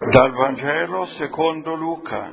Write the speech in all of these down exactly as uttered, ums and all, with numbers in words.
Dal Vangelo secondo Luca.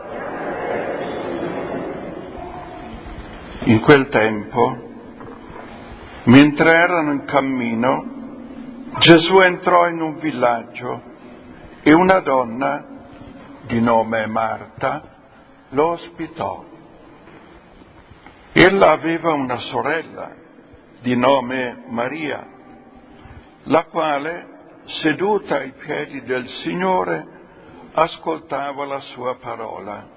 In quel tempo, mentre erano in cammino, Gesù entrò in un villaggio e una donna, di nome Marta, lo ospitò. Ella aveva una sorella, di nome Maria, la quale, seduta ai piedi del Signore, ascoltava la sua parola.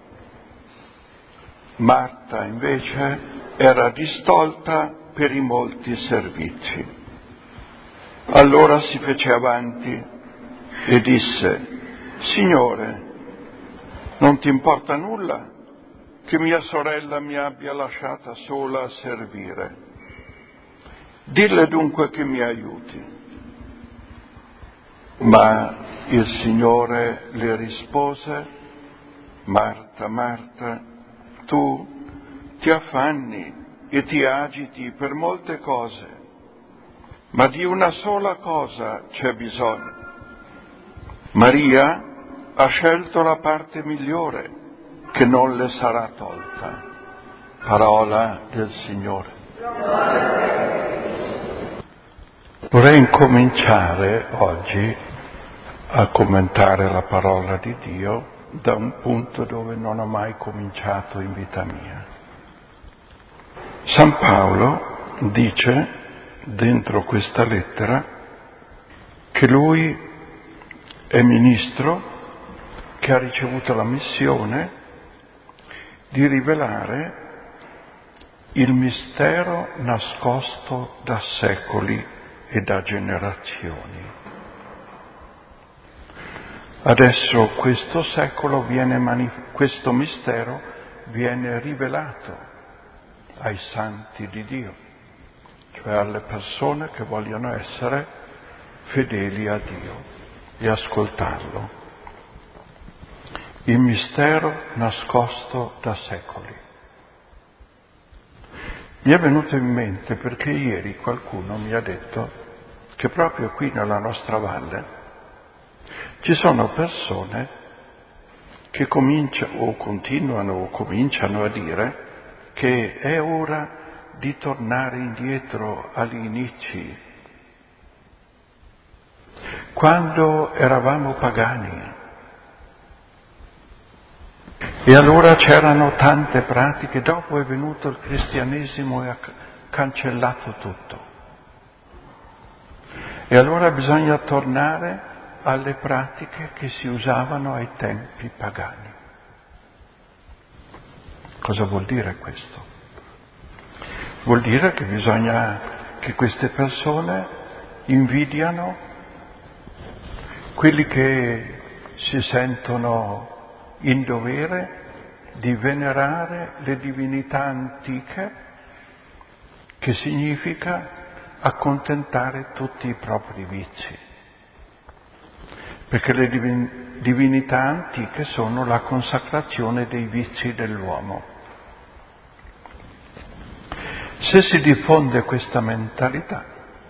Marta, invece, era distolta per i molti servizi. Allora si fece avanti e disse: Signore, non ti importa nulla che mia sorella mi abbia lasciata sola a servire? Dille dunque che mi aiuti. Ma il Signore le rispose: Marta, Marta, tu ti affanni e ti agiti per molte cose, ma di una sola cosa c'è bisogno. Maria ha scelto la parte migliore, che non le sarà tolta. Parola del Signore. Vorrei incominciare oggi a commentare la parola di Dio da un punto dove non ho mai cominciato in vita mia. San Paolo dice dentro questa lettera che lui è ministro che ha ricevuto la missione di rivelare il mistero nascosto da secoli e da generazioni. Adesso questo secolo viene manif- questo mistero viene rivelato ai santi di Dio, cioè alle persone che vogliono essere fedeli a Dio e ascoltarlo. Il mistero nascosto da secoli. Mi è venuto in mente perché ieri qualcuno mi ha detto che proprio qui nella nostra valle ci sono persone che cominciano o continuano o cominciano a dire che è ora di tornare indietro agli inizi, quando eravamo pagani. E allora c'erano tante pratiche, dopo è venuto il cristianesimo e ha cancellato tutto. E allora bisogna tornare alle pratiche che si usavano ai tempi pagani. Cosa vuol dire questo? Vuol dire che bisogna che queste persone invidiano quelli che si sentono in dovere di venerare le divinità antiche, che significa accontentare tutti i propri vizi. Perché le divin- divinità antiche sono la consacrazione dei vizi dell'uomo. Se si diffonde questa mentalità,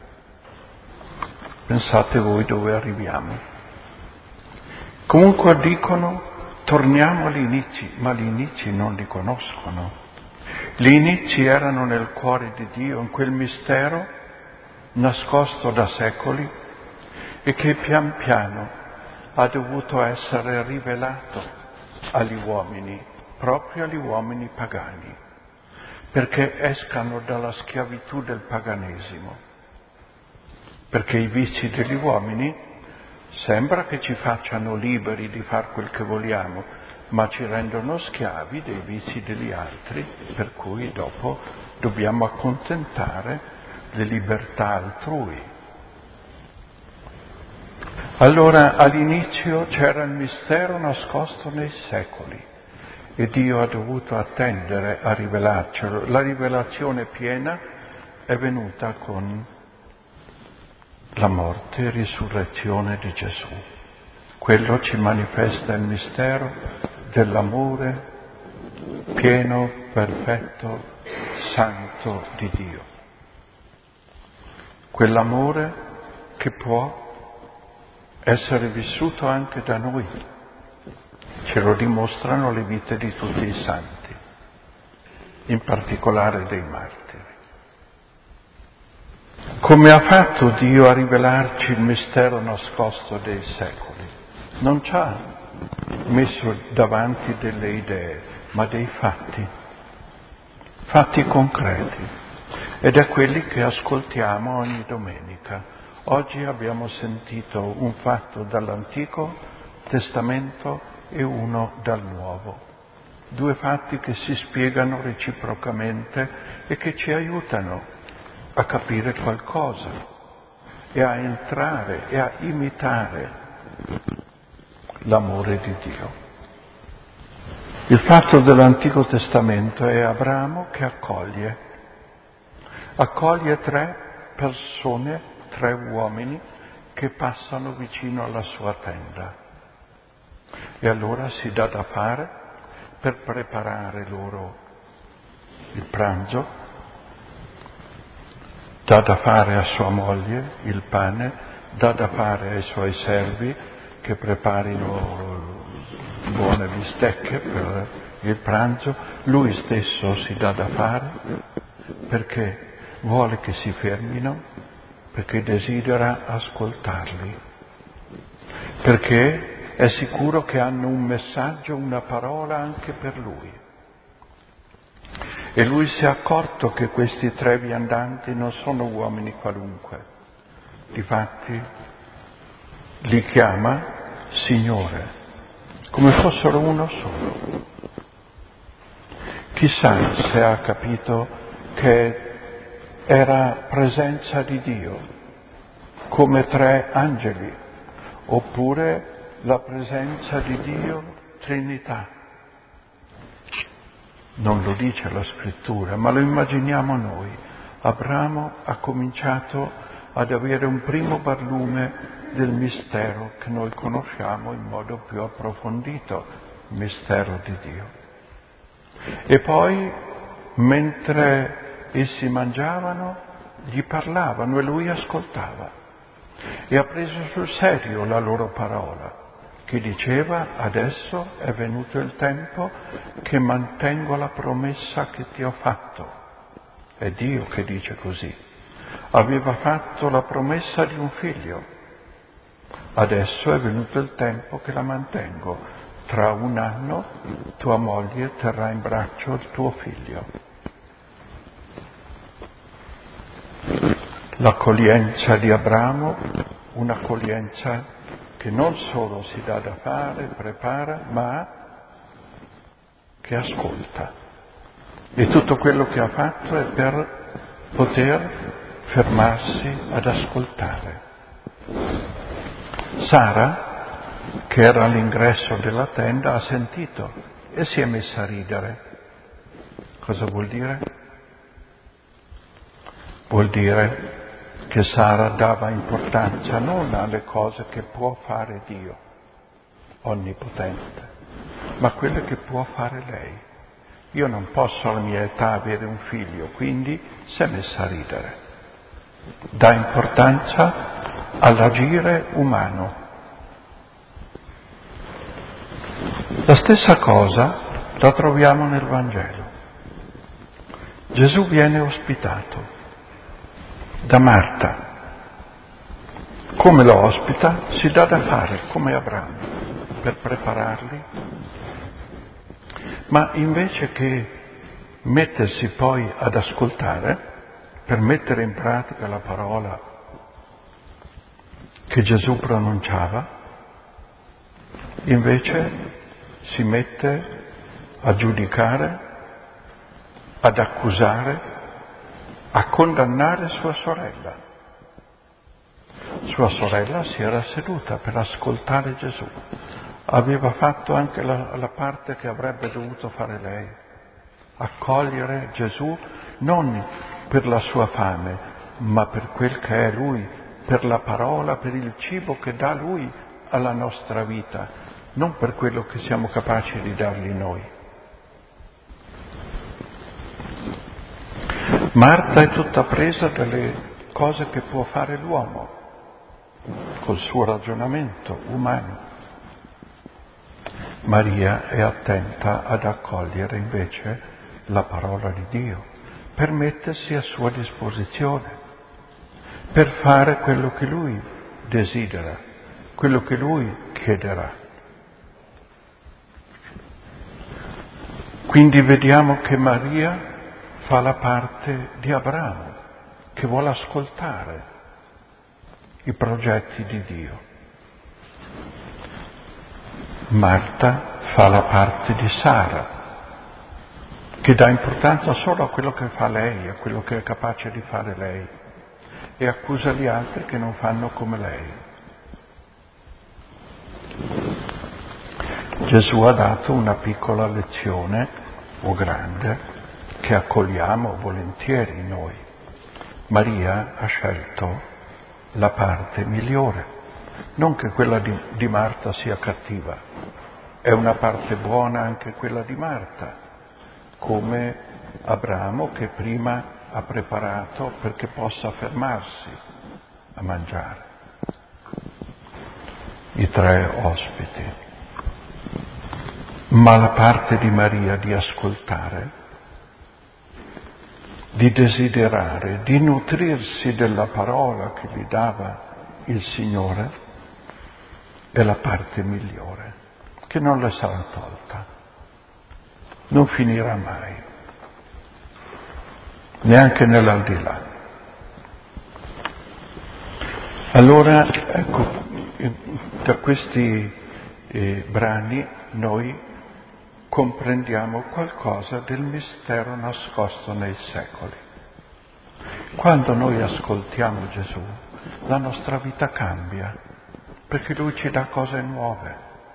pensate voi dove arriviamo. Comunque dicono: torniamo agli inizi, ma gli inizi non li conoscono. Gli inizi erano nel cuore di Dio, in quel mistero nascosto da secoli e che pian piano ha dovuto essere rivelato agli uomini, proprio agli uomini pagani, perché escano dalla schiavitù del paganesimo. Perché i vizi degli uomini sembra che ci facciano liberi di far quel che vogliamo, ma ci rendono schiavi dei vizi degli altri, per cui dopo dobbiamo accontentare le libertà altrui. Allora all'inizio c'era il mistero nascosto nei secoli e Dio ha dovuto attendere a rivelarcelo. La rivelazione piena è venuta con la morte e risurrezione di Gesù. Quello ci manifesta il mistero dell'amore pieno, perfetto, santo di Dio. Quell'amore che può essere vissuto anche da noi. Ce lo dimostrano le vite di tutti i santi, in particolare dei martiri. Come ha fatto Dio a rivelarci il mistero nascosto dei secoli? Non ci ha messo davanti delle idee, ma dei fatti, fatti concreti. Ed è quelli che ascoltiamo ogni domenica. Oggi abbiamo sentito un fatto dall'Antico Testamento e uno dal Nuovo. Due fatti che si spiegano reciprocamente e che ci aiutano a capire qualcosa e a entrare e a imitare l'amore di Dio. Il fatto dell'Antico Testamento è Abramo che accoglie, accoglie tre persone, tre uomini che passano vicino alla sua tenda e allora si dà da fare per preparare loro il pranzo, dà da fare a sua moglie il pane, dà da fare ai suoi servi che preparino buone bistecche per il pranzo, lui stesso si dà da fare perché vuole che si fermino, perché desidera ascoltarli, perché è sicuro che hanno un messaggio, una parola anche per lui. E lui si è accorto che questi tre viandanti non sono uomini qualunque. Difatti li chiama Signore, come fossero uno solo. Chissà se ha capito che era presenza di Dio, come tre angeli, oppure la presenza di Dio Trinità. Non lo dice la scrittura, ma lo immaginiamo noi. Abramo ha cominciato ad avere un primo barlume del mistero che noi conosciamo in modo più approfondito, il mistero di Dio. E poi, mentre essi mangiavano, gli parlavano e lui ascoltava. E ha preso sul serio la loro parola, che diceva: adesso è venuto il tempo che mantengo la promessa che ti ho fatto. È Dio che dice così. Aveva fatto la promessa di un figlio. Adesso è venuto il tempo che la mantengo. Tra un anno tua moglie terrà in braccio il tuo figlio. L'accoglienza di Abramo, un'accoglienza che non solo si dà da fare, prepara, ma che ascolta. E tutto quello che ha fatto è per poter fermarsi ad ascoltare. Sara, che era all'ingresso della tenda, ha sentito e si è messa a ridere. Cosa vuol dire? Vuol dire che Sara dava importanza non alle cose che può fare Dio, onnipotente, ma quelle che può fare lei. Io non posso alla mia età avere un figlio, quindi si è messa a ridere. Dà importanza all'agire umano. La stessa cosa la troviamo nel Vangelo. Gesù viene ospitato da Marta. Come lo ospita? Si dà da fare, come Abramo, per prepararli. Ma invece che mettersi poi ad ascoltare, per mettere in pratica la parola che Gesù pronunciava, invece si mette a giudicare, ad accusare, a condannare sua sorella. Sua sorella si era seduta per ascoltare Gesù. Aveva fatto anche la, la parte che avrebbe dovuto fare lei, accogliere Gesù non per la sua fame, ma per quel che è Lui, per la parola, per il cibo che dà Lui alla nostra vita, non per quello che siamo capaci di dargli noi. Marta è tutta presa dalle cose che può fare l'uomo. col suo ragionamento umano. Maria è attenta ad accogliere invece la parola di Dio, per mettersi a sua disposizione, per fare quello che Lui desidera, quello che Lui chiederà. Quindi vediamo che Maria fa la parte di Abramo, che vuole ascoltare i progetti di Dio. Marta fa la parte di Sara, che dà importanza solo a quello che fa lei, a quello che è capace di fare lei, e accusa gli altri che non fanno come lei. Gesù ha dato una piccola lezione, o grande, che accogliamo volentieri noi. Maria ha scelto la parte migliore. Non che quella di, di Marta sia cattiva, è una parte buona anche quella di Marta, come Abramo che prima ha preparato perché possa fermarsi a mangiare. I tre ospiti. Ma la parte di Maria di ascoltare, di desiderare, di nutrirsi della parola che gli dava il Signore, è la parte migliore, che non le sarà tolta, non finirà mai, neanche nell'aldilà. Allora, ecco, da questi eh, brani noi comprendiamo qualcosa del mistero nascosto nei secoli. Quando noi ascoltiamo Gesù, la nostra vita cambia, perché Lui ci dà cose nuove.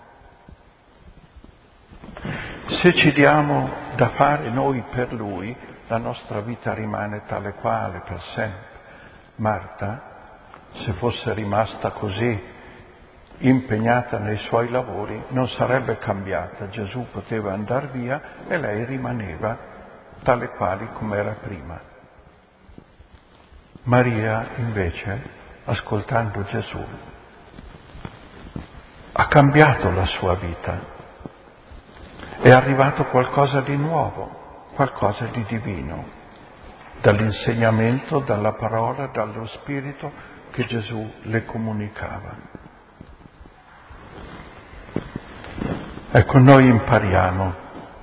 Se ci diamo da fare noi per Lui, la nostra vita rimane tale quale per sempre. Marta, se fosse rimasta così impegnata nei suoi lavori, non sarebbe cambiata. Gesù poteva andare via e lei rimaneva tale quale come era prima. Maria, invece, ascoltando Gesù, ha cambiato la sua vita, è arrivato qualcosa di nuovo, qualcosa di divino, dall'insegnamento, dalla parola, dallo Spirito che Gesù le comunicava. Ecco, noi impariamo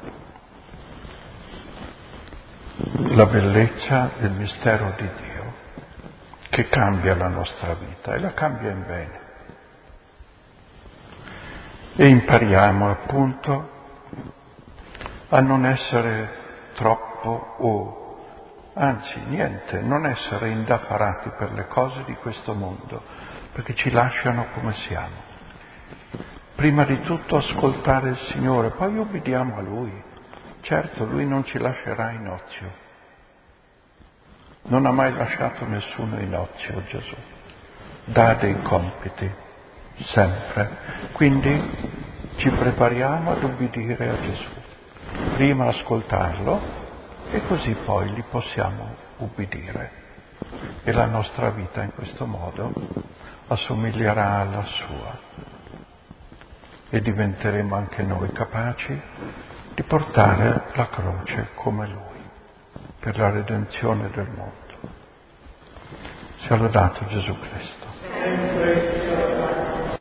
la bellezza del mistero di Dio, che cambia la nostra vita e la cambia in bene. E impariamo appunto a non essere troppo o, anzi niente, non essere indaffarati per le cose di questo mondo, perché ci lasciano come siamo. Prima di tutto ascoltare il Signore, poi obbediamo a Lui. Certo, Lui non ci lascerà in ozio. Non ha mai lasciato nessuno in ozio, Gesù. Dà dei compiti, sempre. Quindi ci prepariamo ad obbedire a Gesù. Prima ascoltarlo e così poi gli possiamo ubbidire. E la nostra vita in questo modo assomiglierà alla sua. E diventeremo anche noi capaci di portare la croce come Lui, per la redenzione del mondo. Sia lodato Gesù Cristo.